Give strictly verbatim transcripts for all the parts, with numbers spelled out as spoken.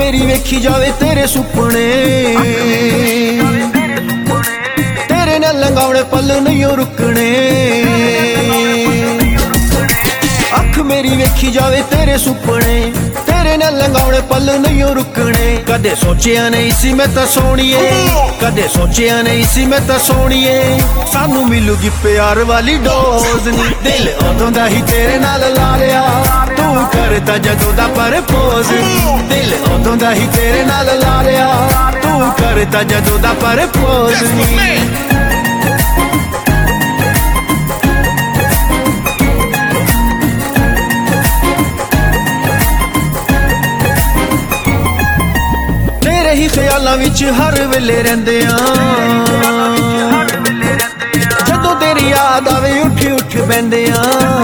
मेरी वेखी जावे तेरे सुपने, तेरे नाल लंघाउणे पल नहीं रुकने। अख मेरी वेखी जावे तेरे सुपने, तेरे नाल लंघाउणे पल नहीं रुकने। कदे सोचिया नहीं सी मैं तां सोहणीए, कदे सोचिया नहीं सी मैं तां सोहणीए, सानू मिलूगी प्यार वाली डोज नी। दिल उदों दा ही तेरे नाल ला लिया, तू करता जदों दा परपोज। दिल उदों दा ही तेरे नाल ला लिया, तू करता जदों दा परपोज नी। ही ख्यालां विच हर वेले रहिंदे आ, जदों तेरी याद आवे उठ उठ बैंदे आ।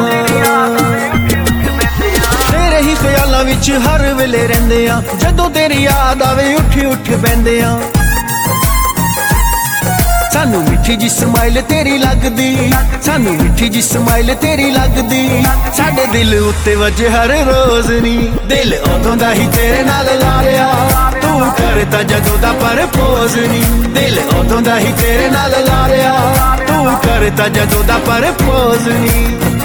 तेरे ही ख्यालां विच हर वेले रहिंदे आ, जदों तेरी याद आवे उठ उठ बैंदे आ। सानू मिठी जी स्माइल तेरी लगदी, सानू मिठी जी स्माइल तेरी लगदी, साडे दिल उत्ते वजे हर रोज नी। दिल उदों दा ही तेरे नाल ला लिया, तू करता जदों दा परपोज नी। दिल उदों दा ही तेरे नाल ला लिया, तू करता जदों दा परपोज नी।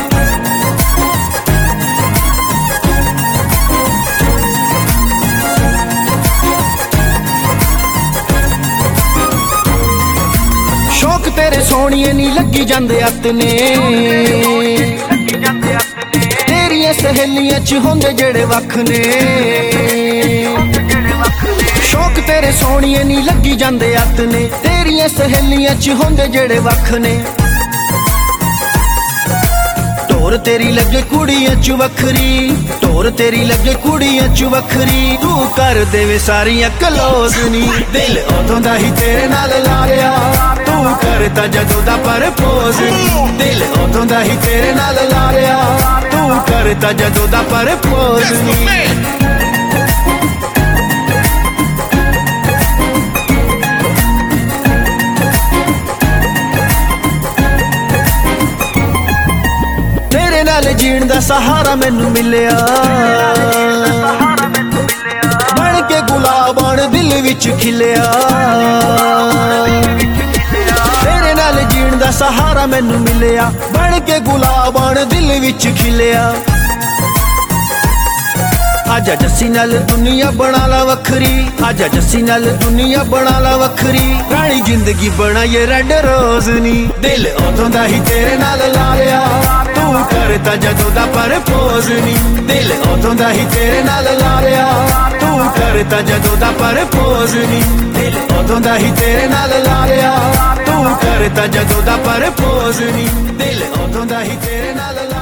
शौक तेरे सोहणीए नी लगी जांदे अतने, तेरियां सहेलियां च होंदे जेड़े वख ने। शौक तेरे सोहणीए नी लगी जांदे अतने, तेरियां सहेलियां च होंदे जेड़े वख ने। टोर तेरी लगे कुड़ियां च वखरी, टोर तेरी लगे कुड़ियां च वखरी, तू कर देवे सारियां क्लोज नी। दिल उदों दा ही तेरे नाल ला लिया, तू करता जदों दा परपोज। दिल उदों दा ही तेरे नाल ला लिया, तू करता जदों दा परपोज नी। तेरे नाल जीण दा सहारा मैनू मिलिया, बन के गुलाब आण दिल विच खिलिया। तेरे नाल जीण दा सहारा मैनू मिलिया, बन के गुलाब आण दिल विच खिलिया। आजा जस्सी नाल दुनिया बना ला वखरी, आजा जस्सी नाल दुनिया बना ला वखरी, रानी जिंदगी बनाइए रेड रोज नी। दिल उदों दा ही तेरे नाल ला लिया, तू करता जदों दा परपोज नी। दिल उदों दा ही तेरे नाल ला लिया, तू करता जदों दा परपोज नी। दिल उदों दा ही तेरे नाल ला लिया, तू करता जदों दा परपोज नी। दिल उदों दा ही तेरे नाल